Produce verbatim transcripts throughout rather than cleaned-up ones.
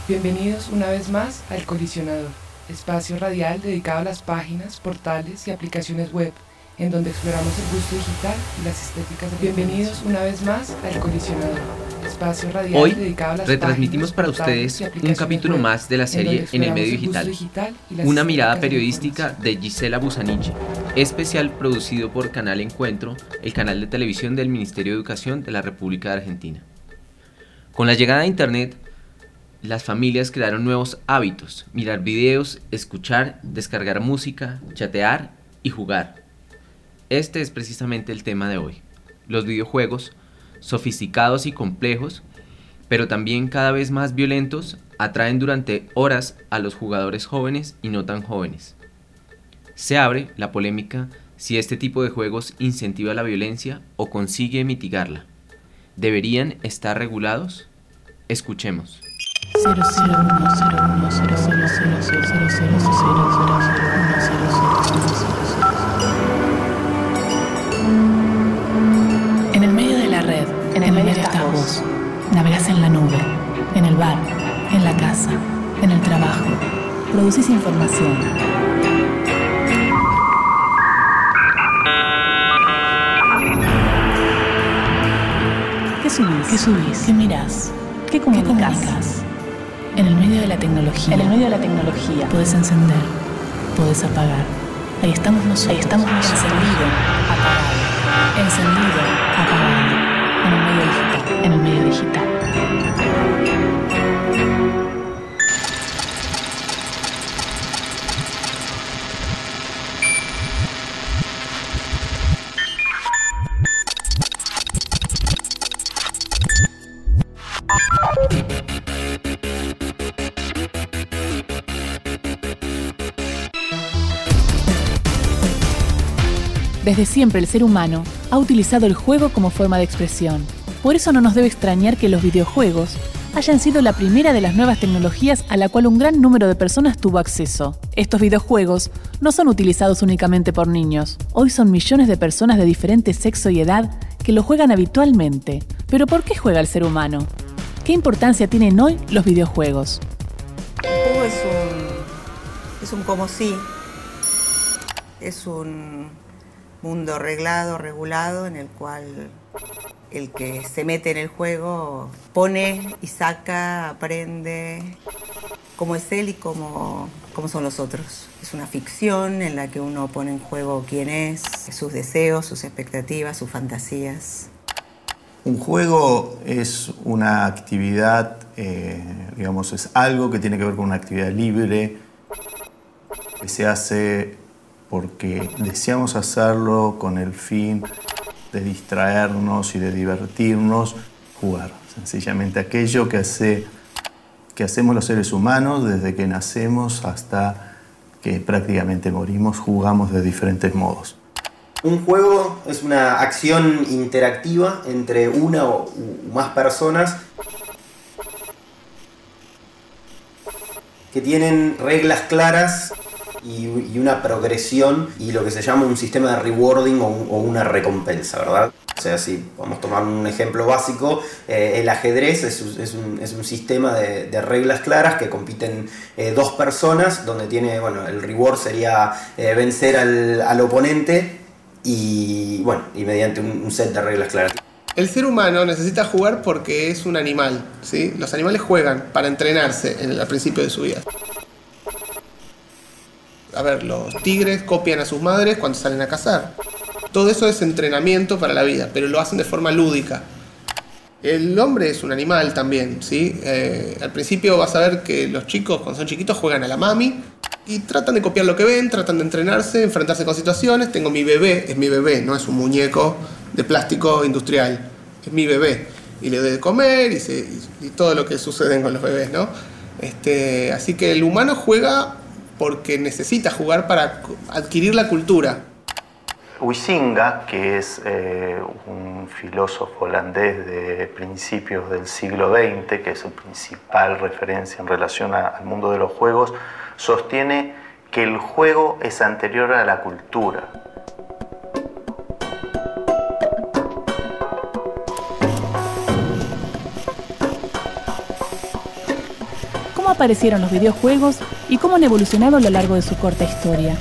Bienvenidos una vez más al Colisionador, espacio radial dedicado a las páginas, portales y aplicaciones web, en donde exploramos el gusto digital y las estéticas de la Bienvenidos una vez más al Colisionador, espacio radial Hoy dedicado a las retransmitimos páginas, para ustedes un capítulo web, más de la serie En el Medio Digital, digital una mirada periodística de Gisela Busaniche, especial producido por Canal Encuentro, el canal de televisión del Ministerio de Educación de la República de Argentina. Con la llegada de Internet, las familias crearon nuevos hábitos: mirar videos, escuchar, descargar música, chatear y jugar. Este es precisamente el tema de hoy. Los videojuegos, sofisticados y complejos, pero también cada vez más violentos, atraen durante horas a los jugadores jóvenes y no tan jóvenes. Se abre la polémica si este tipo de juegos incentiva la violencia o consigue mitigarla. ¿Deberían estar regulados? Escuchemos. cero cero uno cero uno cero cero cero cero cero cero En el medio de la red, en el medio estás vos. Navegás en la nube, en el bar, en la casa, en el trabajo. Producís información. ¿Qué subís? ¿Qué subís? ¿Qué mirás? ¿Qué comunicas? En el medio de la tecnología. En el medio de la tecnología. Podés encender, podés apagar. Ahí estamos nosotros. Ahí estamos nosotros. Encendido, apagado. Encendido, apagado. En el medio digital. En el medio digital. Desde siempre el ser humano ha utilizado el juego como forma de expresión. Por eso no nos debe extrañar que los videojuegos hayan sido la primera de las nuevas tecnologías a la cual un gran número de personas tuvo acceso. Estos videojuegos no son utilizados únicamente por niños. Hoy son millones de personas de diferente sexo y edad que lo juegan habitualmente. ¿Pero por qué juega el ser humano? ¿Qué importancia tienen hoy los videojuegos? El juego es un, es un como si, es un mundo arreglado, regulado, en el cual el que se mete en el juego pone y saca, aprende cómo es él y cómo, cómo son los otros. Es una ficción en la que uno pone en juego quién es, sus deseos, sus expectativas, sus fantasías. Un juego es una actividad, eh, digamos, es algo que tiene que ver con una actividad libre, que se hace porque deseamos hacerlo con el fin de distraernos y de divertirnos, jugar. Sencillamente aquello que, hace, que hacemos los seres humanos desde que nacemos hasta que prácticamente morimos, jugamos de diferentes modos. Un juego es una acción interactiva entre una o más personas que tienen reglas claras y una progresión y lo que se llama un sistema de rewarding o, un, o una recompensa, ¿verdad? O sea, si vamos a tomar un ejemplo básico, eh, el ajedrez es, es, un, es un sistema de, de reglas claras que compiten eh, dos personas, donde tiene, bueno, el reward sería eh, vencer al, al oponente y, bueno, y mediante un, un set de reglas claras. El ser humano necesita jugar porque es un animal, ¿sí? Los animales juegan para entrenarse en el, al principio de su vida. A ver, los tigres copian a sus madres cuando salen a cazar. Todo eso es entrenamiento para la vida, pero lo hacen de forma lúdica. El hombre es un animal también, ¿sí? Eh, al principio vas a ver que los chicos, cuando son chiquitos, juegan a la mami y tratan de copiar lo que ven, tratan de entrenarse, enfrentarse con situaciones. Tengo mi bebé, es mi bebé, no es un muñeco de plástico industrial, es mi bebé. Y le doy de comer y, se, y, y todo lo que sucede con los bebés, ¿no? Este, así que el humano juega porque necesita jugar para adquirir la cultura. Huizinga, que es eh, un filósofo holandés de principios del siglo veinte, que es su principal referencia en relación a, al mundo de los juegos, sostiene que el juego es anterior a la cultura. ¿Cómo cómo aparecieron los videojuegos y cómo han evolucionado a lo largo de su corta historia.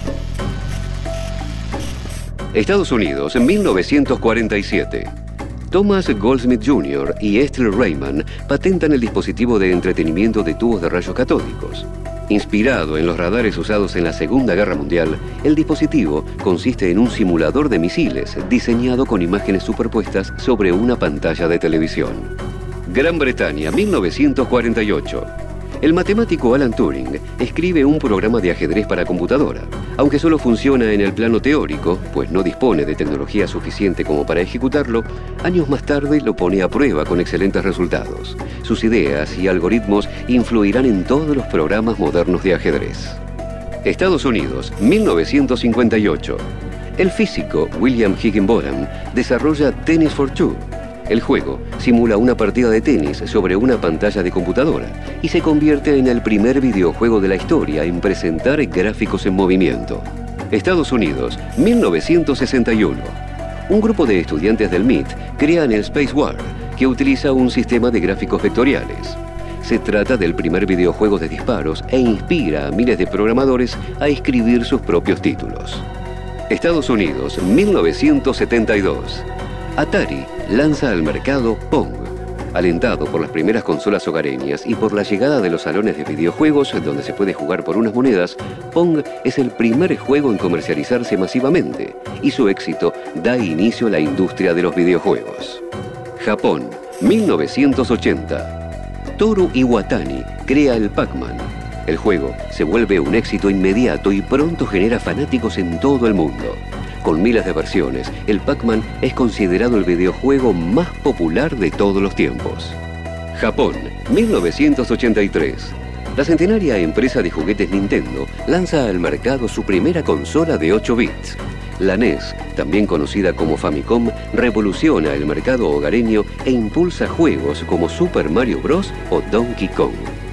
Estados Unidos, en mil novecientos cuarenta y siete. Thomas Goldsmith junior y Ethel Raymond patentan el dispositivo de entretenimiento de tubos de rayos catódicos. Inspirado en los radares usados en la Segunda Guerra Mundial, el dispositivo consiste en un simulador de misiles diseñado con imágenes superpuestas sobre una pantalla de televisión. Gran Bretaña, mil novecientos cuarenta y ocho. El matemático Alan Turing escribe un programa de ajedrez para computadora. Aunque solo funciona en el plano teórico, pues no dispone de tecnología suficiente como para ejecutarlo, años más tarde lo pone a prueba con excelentes resultados. Sus ideas y algoritmos influirán en todos los programas modernos de ajedrez. Estados Unidos, mil novecientos cincuenta y ocho. El físico William Higginbotham desarrolla Tennis for Two. El juego simula una partida de tenis sobre una pantalla de computadora y se convierte en el primer videojuego de la historia en presentar gráficos en movimiento. Estados Unidos, mil novecientos sesenta y uno. Un grupo de estudiantes del M I T crean el Space War, que utiliza un sistema de gráficos vectoriales. Se trata del primer videojuego de disparos e inspira a miles de programadores a escribir sus propios títulos. Estados Unidos, mil novecientos setenta y dos. Atari lanza al mercado Pong. Alentado por las primeras consolas hogareñas y por la llegada de los salones de videojuegos donde se puede jugar por unas monedas, Pong es el primer juego en comercializarse masivamente y su éxito da inicio a la industria de los videojuegos. Japón, mil novecientos ochenta. Toru Iwatani crea el Pac-Man. El juego se vuelve un éxito inmediato y pronto genera fanáticos en todo el mundo. Con miles de versiones, el Pac-Man es considerado el videojuego más popular de todos los tiempos. Japón, mil novecientos ochenta y tres. La centenaria empresa de juguetes Nintendo lanza al mercado su primera consola de ocho bits. La N E S, también conocida como Famicom, revoluciona el mercado hogareño e impulsa juegos como Super Mario Bros. O Donkey Kong.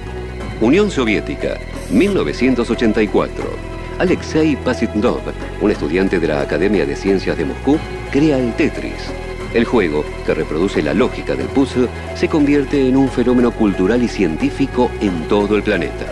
Unión Soviética, mil novecientos ochenta y cuatro. Alexei Pasitnov, un estudiante de la Academia de Ciencias de Moscú, crea el Tetris. El juego, que reproduce la lógica del puzzle, se convierte en un fenómeno cultural y científico en todo el planeta.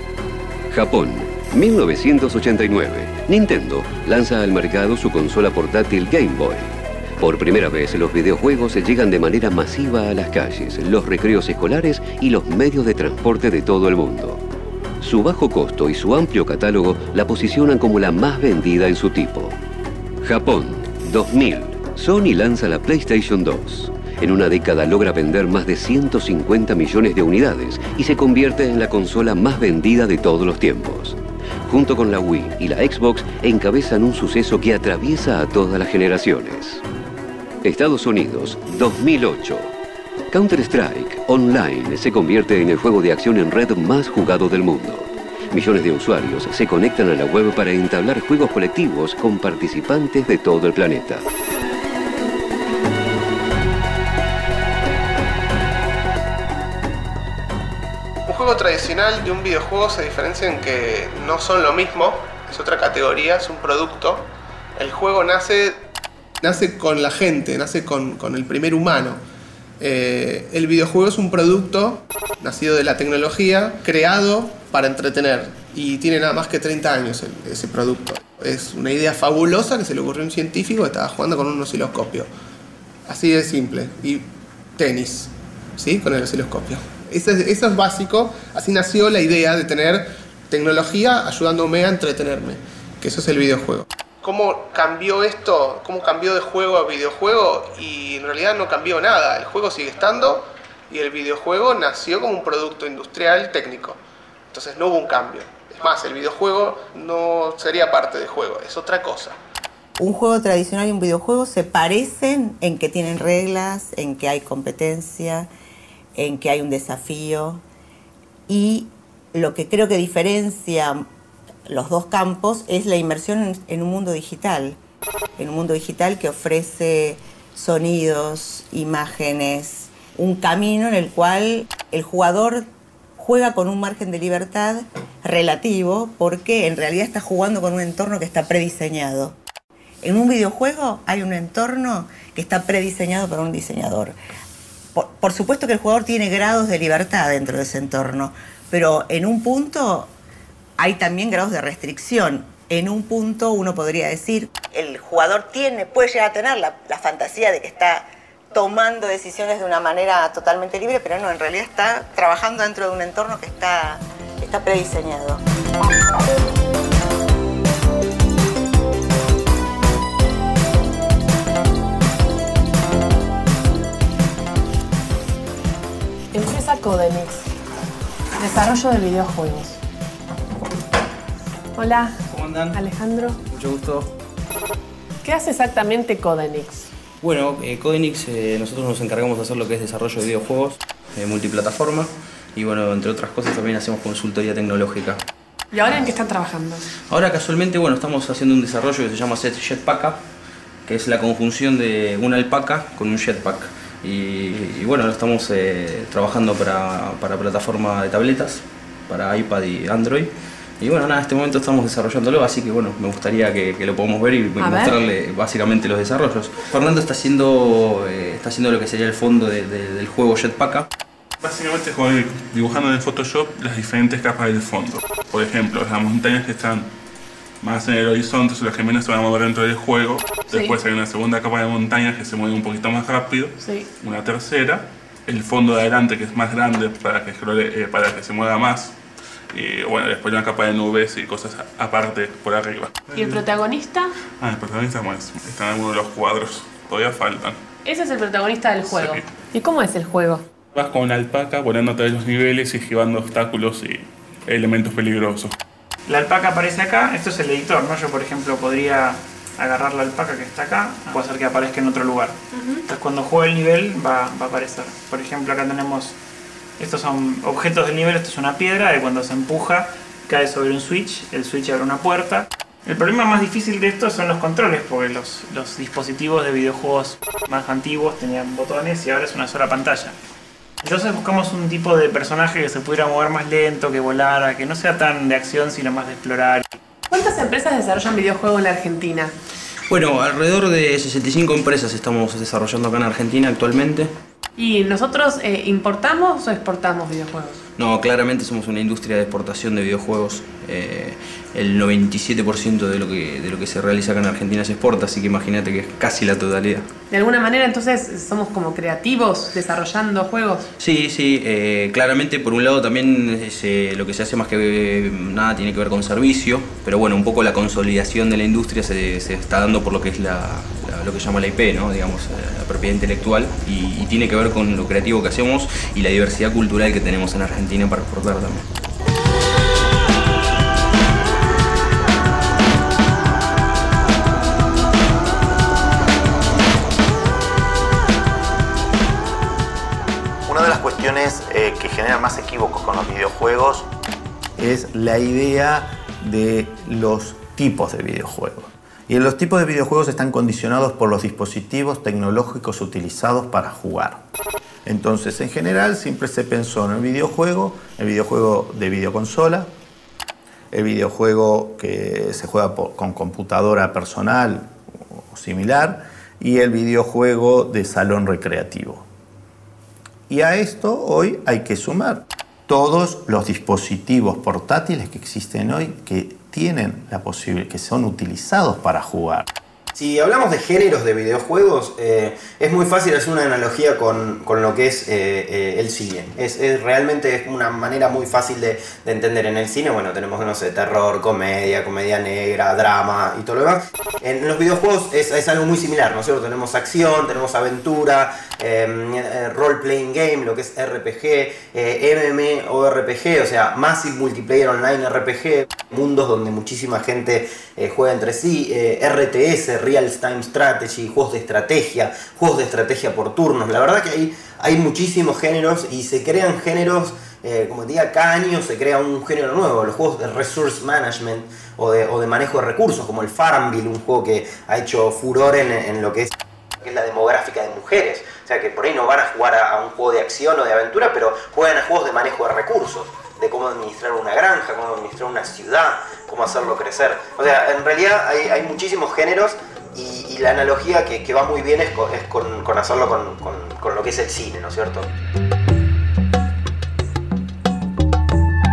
Japón, mil novecientos ochenta y nueve. Nintendo lanza al mercado su consola portátil Game Boy. Por primera vez, los videojuegos llegan de manera masiva a las calles, los recreos escolares y los medios de transporte de todo el mundo. Su bajo costo y su amplio catálogo la posicionan como la más vendida en su tipo. Japón, dos mil. Sony lanza la PlayStation dos. En una década logra vender más de ciento cincuenta millones de unidades y se convierte en la consola más vendida de todos los tiempos. Junto con la Wii y la Xbox encabezan un suceso que atraviesa a todas las generaciones. Estados Unidos, dos mil ocho. Counter-Strike Online se convierte en el juego de acción en red más jugado del mundo. Millones de usuarios se conectan a la web para entablar juegos colectivos con participantes de todo el planeta. Un juego tradicional de un videojuego se diferencia en que no son lo mismo, es otra categoría, es un producto. El juego nace, nace con la gente, nace con, con el primer humano. Eh, el videojuego es un producto nacido de la tecnología, creado para entretener, y tiene nada más que treinta años el, ese producto. Es una idea fabulosa que se le ocurrió a un científico que estaba jugando con un osciloscopio. Así de simple. Y tenis, ¿sí? Con el osciloscopio. Eso es, eso es básico. Así nació la idea de tener tecnología ayudándome a entretenerme, que eso es el videojuego. ¿Cómo cambió esto? ¿Cómo cambió de juego a videojuego? Y en realidad no cambió nada. El juego sigue estando y el videojuego nació como un producto industrial técnico. Entonces no hubo un cambio. Es más, el videojuego no sería parte del juego, es otra cosa. Un juego tradicional y un videojuego se parecen en que tienen reglas, en que hay competencia, en que hay un desafío. Y lo que creo que diferencia los dos campos es la inmersión en un mundo digital, en un mundo digital que ofrece sonidos, imágenes, un camino en el cual el jugador juega con un margen de libertad relativo porque en realidad está jugando con un entorno que está prediseñado. En un videojuego hay un entorno que está prediseñado por un diseñador. Por, por supuesto que el jugador tiene grados de libertad dentro de ese entorno, pero en un punto hay también grados de restricción. En un punto uno podría decir, el jugador tiene, puede llegar a tener la, la fantasía de que está tomando decisiones de una manera totalmente libre, pero no, en realidad está trabajando dentro de un entorno que está, está prediseñado. Empieza Codenix, desarrollo de videojuegos. Hola. ¿Cómo andan? Alejandro. Mucho gusto. ¿Qué hace exactamente Codenix? Bueno, eh, Codenix, eh, nosotros nos encargamos de hacer lo que es desarrollo de videojuegos, eh, multiplataforma, y bueno, entre otras cosas también hacemos consultoría tecnológica. ¿Y ahora en qué están trabajando? Ahora casualmente, bueno, estamos haciendo un desarrollo que se llama Set Jetpack, que es la conjunción de una alpaca con un jetpack. Y, y bueno, lo estamos eh, trabajando para, para plataforma de tabletas, para iPad y Android. Y bueno, nada, en este momento estamos desarrollándolo, así que bueno, me gustaría que, que lo podamos ver y A mostrarle ver. básicamente los desarrollos. Fernando está haciendo, eh, está haciendo lo que sería el fondo de, de, del juego Jetpack. Básicamente estoy dibujando en el Photoshop las diferentes capas del fondo. Por ejemplo, las montañas que están más en el horizonte son las que menos se van a mover dentro del juego. Sí. Después hay una segunda capa de montañas que se mueve un poquito más rápido. Sí. Una tercera. El fondo de adelante que es más grande para que, scrolle, eh, para que se mueva más. Y bueno, después una capa de nubes y cosas aparte por arriba. ¿Y el protagonista? Ah, el protagonista bueno, está en algunos de los cuadros. Todavía faltan. Ese es el protagonista del juego. Sí. ¿Y cómo es el juego? Vas con una alpaca volando a través de los niveles y esquivando obstáculos y elementos peligrosos. La alpaca aparece acá, esto es el editor, ¿no? Yo, por ejemplo, podría agarrar la alpaca que está acá, puedo hacer que aparezca en otro lugar. Uh-huh. Entonces, cuando juegue el nivel, va, va a aparecer. Por ejemplo, acá tenemos, estos son objetos del nivel, esto es una piedra, y cuando se empuja, cae sobre un switch, el switch abre una puerta. El problema más difícil de esto son los controles, porque los, los dispositivos de videojuegos más antiguos tenían botones y ahora es una sola pantalla. Entonces buscamos un tipo de personaje que se pudiera mover más lento, que volara, que no sea tan de acción sino más de explorar. ¿Cuántas empresas desarrollan videojuegos en la Argentina? Bueno, alrededor de sesenta y cinco empresas estamos desarrollando acá en Argentina actualmente. ¿Y nosotros eh, importamos o exportamos videojuegos? No, claramente somos una industria de exportación de videojuegos. Eh, el noventa y siete por ciento de lo que, de lo que se realiza acá en Argentina se exporta, así que imagínate que es casi la totalidad. De alguna manera, entonces, somos como creativos desarrollando juegos. Sí, sí, eh, claramente por un lado también es, eh, lo que se hace más que eh, nada tiene que ver con servicio, pero bueno, un poco la consolidación de la industria se, se está dando por lo que es la, la, lo que se llama la I P, ¿no? Digamos, eh, la propiedad intelectual, y, y tiene que ver con lo creativo que hacemos y la diversidad cultural que tenemos en Argentina para exportar también. Una de las cuestiones eh, que generan más equívocos con los videojuegos es la idea de los tipos de videojuegos. Y los tipos de videojuegos están condicionados por los dispositivos tecnológicos utilizados para jugar. Entonces, en general, siempre se pensó en el videojuego, el videojuego de videoconsola, el videojuego que se juega por, con computadora personal o similar, y el videojuego de salón recreativo. Y a esto hoy hay que sumar todos los dispositivos portátiles que existen hoy que tienen la posibilidad, que son utilizados para jugar. Si hablamos de géneros de videojuegos, eh, es muy fácil hacer una analogía con, con lo que es eh, eh, el cine. Es, es realmente es una manera muy fácil de, de entender. En el cine, bueno, tenemos, no sé, terror, comedia, comedia negra, drama y todo lo demás. En los videojuegos es, es algo muy similar, ¿no es cierto? Tenemos acción, tenemos aventura, eh, role-playing game, lo que es R P G, eh, M M O R P G, o sea, Massive Multiplayer Online R P G, mundos donde muchísima gente eh, juega entre sí, eh, R T S, Real Time Strategy, juegos de estrategia, juegos de estrategia por turnos. La verdad que hay, hay muchísimos géneros y se crean géneros, eh, como te diga, cada año se crea un género nuevo. Los juegos de Resource Management o de, o de manejo de recursos, como el Farmville, un juego que ha hecho furor en, en lo que es, que es la demográfica de mujeres. O sea, que por ahí no van a jugar a, a un juego de acción o de aventura, pero juegan a juegos de manejo de recursos, de cómo administrar una granja, cómo administrar una ciudad, cómo hacerlo crecer. O sea, en realidad hay, hay muchísimos géneros y, y la analogía que, que va muy bien es con, es con, con hacerlo con, con, con lo que es el cine, ¿no es cierto?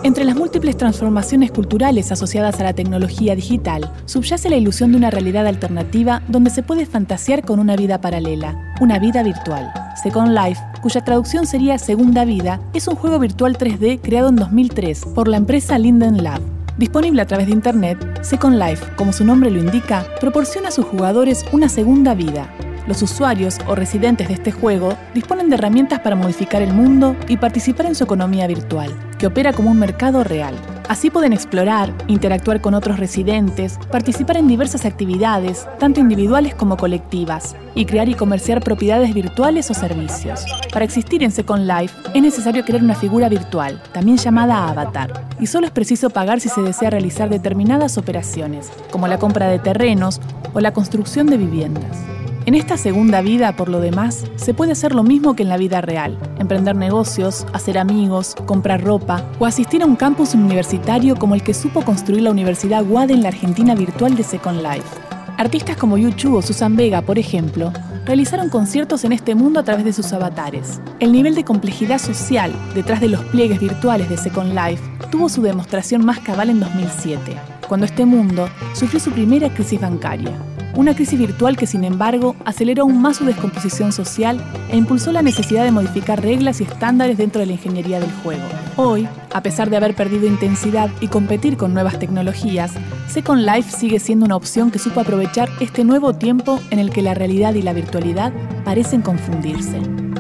Entre las múltiples transformaciones culturales asociadas a la tecnología digital, subyace la ilusión de una realidad alternativa donde se puede fantasear con una vida paralela, una vida virtual. Second Life, cuya traducción sería Segunda Vida, es un juego virtual tres D creado en dos mil tres por la empresa Linden Lab. Disponible a través de Internet, Second Life, como su nombre lo indica, proporciona a sus jugadores una segunda vida. Los usuarios o residentes de este juego disponen de herramientas para modificar el mundo y participar en su economía virtual, que opera como un mercado real. Así pueden explorar, interactuar con otros residentes, participar en diversas actividades, tanto individuales como colectivas, y crear y comerciar propiedades virtuales o servicios. Para existir en Second Life es necesario crear una figura virtual, también llamada avatar, y solo es preciso pagar si se desea realizar determinadas operaciones, como la compra de terrenos o la construcción de viviendas. En esta segunda vida, por lo demás, se puede hacer lo mismo que en la vida real: emprender negocios, hacer amigos, comprar ropa o asistir a un campus universitario como el que supo construir la Universidad U A D en la Argentina virtual de Second Life. Artistas como Yu Chu o Susan Vega, por ejemplo, realizaron conciertos en este mundo a través de sus avatares. El nivel de complejidad social detrás de los pliegues virtuales de Second Life tuvo su demostración más cabal en dos mil siete, cuando este mundo sufrió su primera crisis bancaria. Una crisis virtual que, sin embargo, aceleró aún más su descomposición social e impulsó la necesidad de modificar reglas y estándares dentro de la ingeniería del juego. Hoy, a pesar de haber perdido intensidad y competir con nuevas tecnologías, Second Life sigue siendo una opción que supo aprovechar este nuevo tiempo en el que la realidad y la virtualidad parecen confundirse.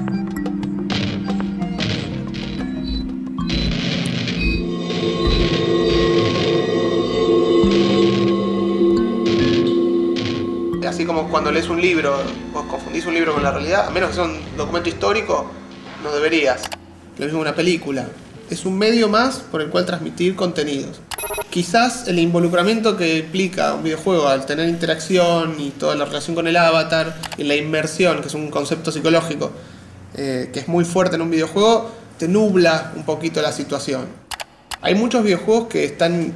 Así como cuando lees un libro, vos confundís un libro con la realidad, a menos que sea un documento histórico, no deberías. Lo mismo una película. Es un medio más por el cual transmitir contenidos. Quizás el involucramiento que implica un videojuego al tener interacción y toda la relación con el avatar y la inmersión, que es un concepto psicológico eh, que es muy fuerte en un videojuego, te nubla un poquito la situación. Hay muchos videojuegos que están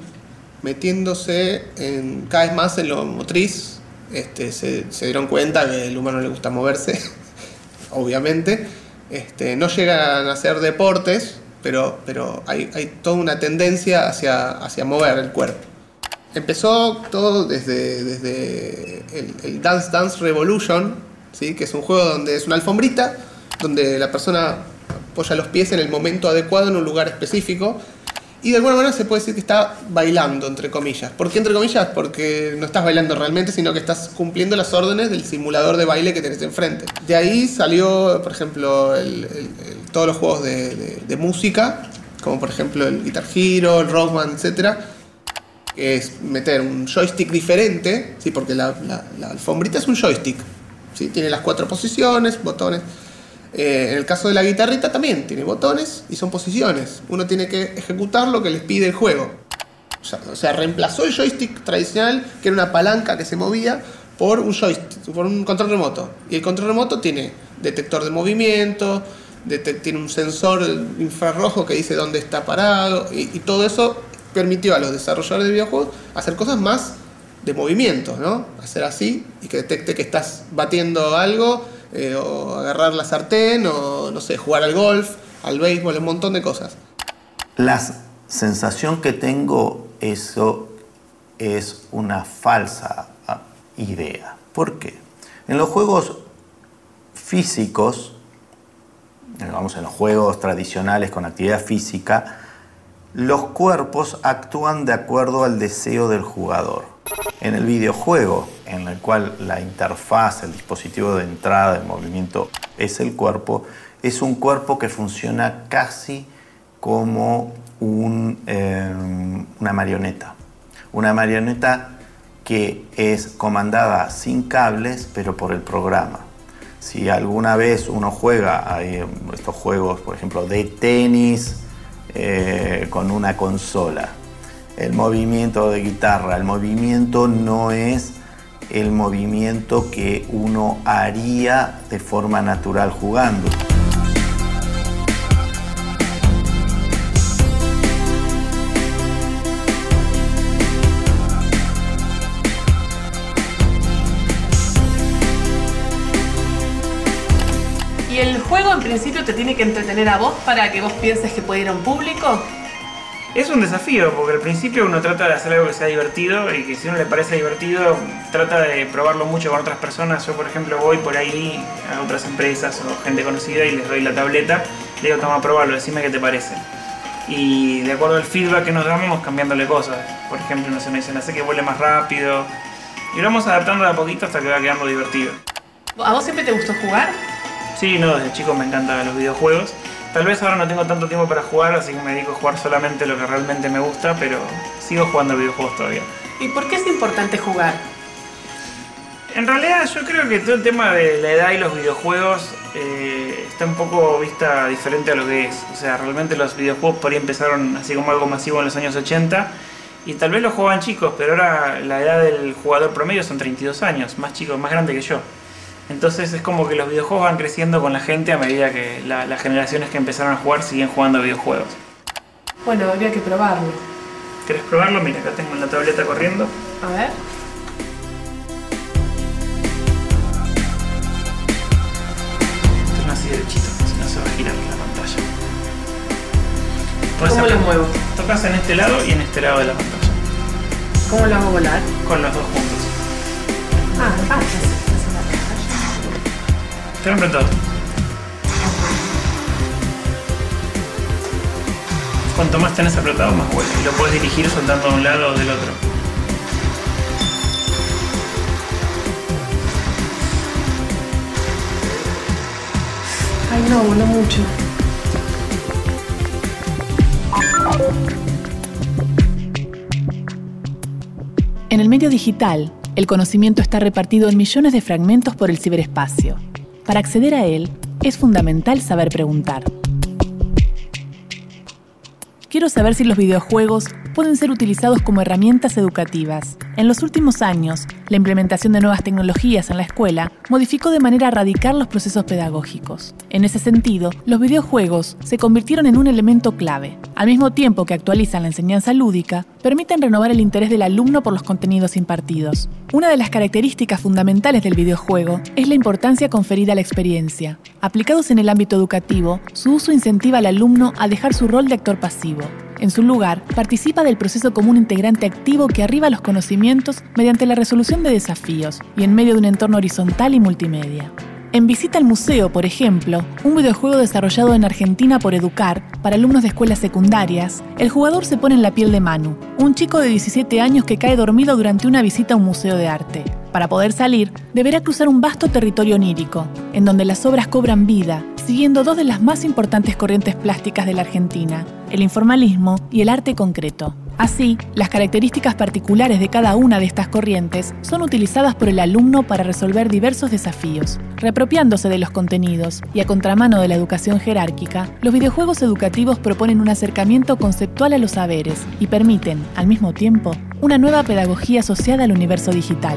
metiéndose en, cada vez más en lo motriz. Este, se, se dieron cuenta que al humano le gusta moverse, obviamente. Este, no llegan a ser deportes, pero, pero hay, hay toda una tendencia hacia, hacia mover el cuerpo. Empezó todo desde, desde el, el Dance Dance Revolution, ¿sí? Que es un juego donde es una alfombrita, donde la persona apoya los pies en el momento adecuado en un lugar específico. Y de alguna manera se puede decir que está bailando, entre comillas. ¿Por qué entre comillas? Porque no estás bailando realmente, sino que estás cumpliendo las órdenes del simulador de baile que tenés enfrente. De ahí salió, por ejemplo, el, el, el, todos los juegos de, de, de música, como por ejemplo el Guitar Hero, el Rockman, etcétera, que es meter un joystick diferente, ¿sí? Porque la, la, la alfombrita es un joystick, ¿sí? Tiene las cuatro posiciones, botones. Eh, en el caso de la guitarrita también tiene botones y son posiciones. Uno tiene que ejecutar lo que les pide el juego. O sea, o sea, reemplazó el joystick tradicional, que era una palanca que se movía, por un joystick, por un control remoto. Y el control remoto tiene detector de movimiento, detect- tiene un sensor infrarrojo que dice dónde está parado, y, y todo eso permitió a los desarrolladores de videojuegos hacer cosas más de movimiento, ¿no? Hacer así y que detecte que estás batiendo algo. Eh, o agarrar la sartén, o no sé, jugar al golf, al béisbol, un montón de cosas. La sensación que tengo, eso es una falsa idea. ¿Por qué? En los juegos físicos, digamos en los juegos tradicionales con actividad física, los cuerpos actúan de acuerdo al deseo del jugador. En el videojuego, en el cual la interfaz, el dispositivo de entrada de movimiento es el cuerpo, es un cuerpo que funciona casi como un, eh, una marioneta. Una marioneta que es comandada sin cables, pero por el programa. Si alguna vez uno juega hay estos juegos, por ejemplo, de tenis eh, con una consola, el movimiento de guitarra, el movimiento no es el movimiento que uno haría de forma natural jugando. ¿Y el juego en principio te tiene que entretener a vos para que vos pienses que puede ir a un público? Es un desafío, porque al principio uno trata de hacer algo que sea divertido y que si a uno le parece divertido, trata de probarlo mucho con otras personas. Yo, por ejemplo, voy por ahí a otras empresas o gente conocida y les doy la tableta, le digo, toma, probalo, decime qué te parece. Y de acuerdo al feedback que nos damos, vamos cambiándole cosas. Por ejemplo, no sé, me dicen, hace que vuele más rápido. Y lo vamos adaptando de a poquito hasta que va quedando divertido. ¿A vos siempre te gustó jugar? Sí, no, desde chico me encantan los videojuegos. Tal vez ahora no tengo tanto tiempo para jugar, así que me dedico a jugar solamente lo que realmente me gusta, pero sigo jugando videojuegos todavía. ¿Y por qué es importante jugar? En realidad yo creo que todo el tema de la edad y los videojuegos eh, está un poco vista diferente a lo que es. O sea, realmente los videojuegos por ahí empezaron así como algo masivo en los años ochenta y tal vez los jugaban chicos, pero ahora la edad del jugador promedio son treinta y dos años, más chico, más grande que yo. Entonces es como que los videojuegos van creciendo con la gente a medida que la, las generaciones que empezaron a jugar siguen jugando videojuegos. Bueno, habría que probarlo. ¿Querés probarlo? Mira, acá tengo la tableta corriendo. A ver. Esto es así derechito, si no se va a girar la pantalla. ¿Cómo lo muevo? Tocas en este lado y en este lado de la pantalla. ¿Cómo lo hago volar? Con los dos juntos. Ah, ah, Te han apretado. Cuanto más tenés apretado, más vuela. Y lo puedes dirigir soltando de un lado o del otro. Ay, no, voló mucho. En el medio digital, el conocimiento está repartido en millones de fragmentos por el ciberespacio. Para acceder a él, es fundamental saber preguntar. Quiero saber si los videojuegos pueden ser utilizados como herramientas educativas. En los últimos años, la implementación de nuevas tecnologías en la escuela modificó de manera radical los procesos pedagógicos. En ese sentido, los videojuegos se convirtieron en un elemento clave. Al mismo tiempo que actualizan la enseñanza lúdica, permiten renovar el interés del alumno por los contenidos impartidos. Una de las características fundamentales del videojuego es la importancia conferida a la experiencia. Aplicados en el ámbito educativo, su uso incentiva al alumno a dejar su rol de actor pasivo. En su lugar, participa del proceso como un integrante activo que arriba los conocimientos mediante la resolución de desafíos y en medio de un entorno horizontal y multimedia. En Visita al Museo, por ejemplo, un videojuego desarrollado en Argentina por Educar para alumnos de escuelas secundarias, el jugador se pone en la piel de Manu, un chico de diecisiete años que cae dormido durante una visita a un museo de arte. Para poder salir, deberá cruzar un vasto territorio onírico, en donde las obras cobran vida, siguiendo dos de las más importantes corrientes plásticas de la Argentina, el informalismo y el arte concreto. Así, las características particulares de cada una de estas corrientes son utilizadas por el alumno para resolver diversos desafíos. Reapropiándose de los contenidos y a contramano de la educación jerárquica, los videojuegos educativos proponen un acercamiento conceptual a los saberes y permiten, al mismo tiempo, una nueva pedagogía asociada al universo digital.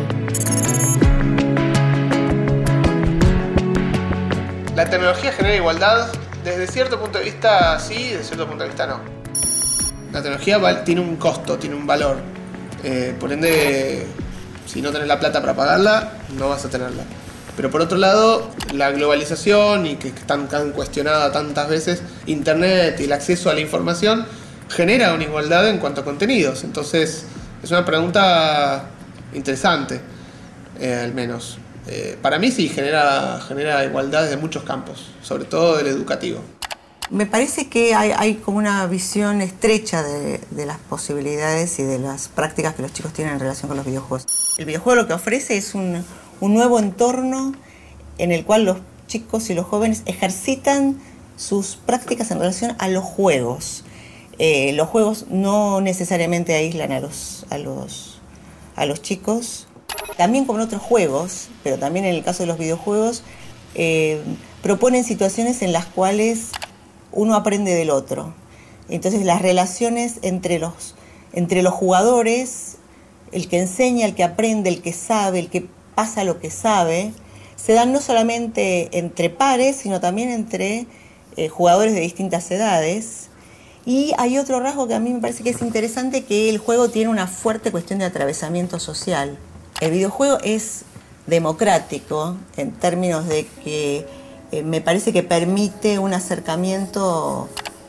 La tecnología genera igualdad desde cierto punto de vista sí, desde cierto punto de vista no. La tecnología va, tiene un costo, tiene un valor. Eh, por ende, si no tenés la plata para pagarla, no vas a tenerla. Pero por otro lado, la globalización y que están tan cuestionada tantas veces, Internet y el acceso a la información genera una igualdad en cuanto a contenidos. Entonces, es una pregunta interesante, eh, al menos. Eh, para mí sí genera, genera igualdad desde muchos campos, sobre todo del educativo. Me parece que hay, hay como una visión estrecha de, de las posibilidades y de las prácticas que los chicos tienen en relación con los videojuegos. El videojuego lo que ofrece es un, un nuevo entorno en el cual los chicos y los jóvenes ejercitan sus prácticas en relación a los juegos. Eh, los juegos no necesariamente aíslan a los, a los, a los chicos. También como en otros juegos, pero también en el caso de los videojuegos, eh, proponen situaciones en las cuales uno aprende del otro. Entonces las relaciones entre los, entre los jugadores, el que enseña, el que aprende, el que sabe, el que pasa lo que sabe, se dan no solamente entre pares, sino también entre eh, jugadores de distintas edades. Y hay otro rasgo que a mí me parece que es interesante, que el juego tiene una fuerte cuestión de atravesamiento social. El videojuego es democrático en términos de que eh, me parece que permite un acercamiento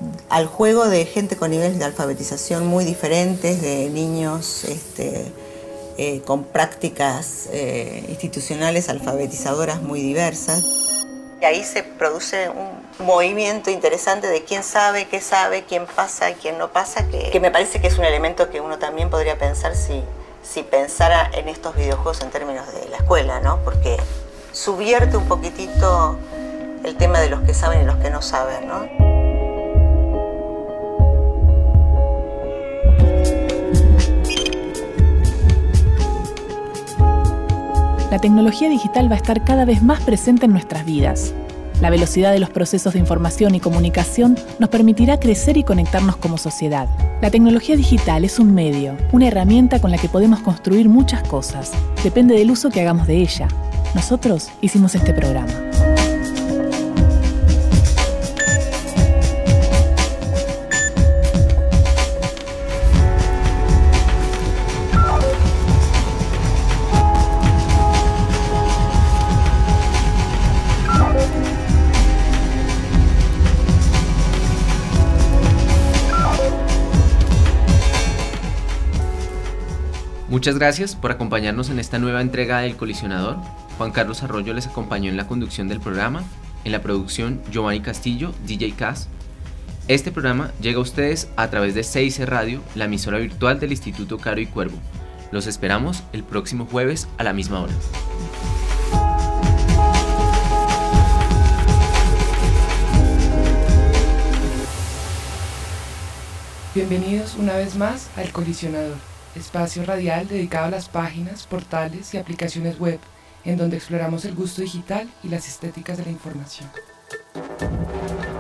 al juego de gente con niveles de alfabetización muy diferentes, de niños este, eh, con prácticas eh, institucionales alfabetizadoras muy diversas. Y ahí se produce un movimiento interesante de quién sabe, qué sabe, quién pasa y quién no pasa, que, que me parece que es un elemento que uno también podría pensar si, si pensara en estos videojuegos en términos de la escuela, ¿no? Porque subvierte un poquitito el tema de los que saben y los que no saben, ¿no? La tecnología digital va a estar cada vez más presente en nuestras vidas. La velocidad de los procesos de información y comunicación nos permitirá crecer y conectarnos como sociedad. La tecnología digital es un medio, una herramienta con la que podemos construir muchas cosas. Depende del uso que hagamos de ella. Nosotros hicimos este programa. Muchas gracias por acompañarnos en esta nueva entrega del Colisionador. Juan Carlos Arroyo les acompañó en la conducción del programa, en la producción Giovanni Castillo, D J Cas. Este programa llega a ustedes a través de C I C Radio, la emisora virtual del Instituto Caro y Cuervo. Los esperamos el próximo jueves a la misma hora. Bienvenidos una vez más al Colisionador, espacio radial dedicado a las páginas, portales y aplicaciones web, en donde exploramos el gusto digital y las estéticas de la información.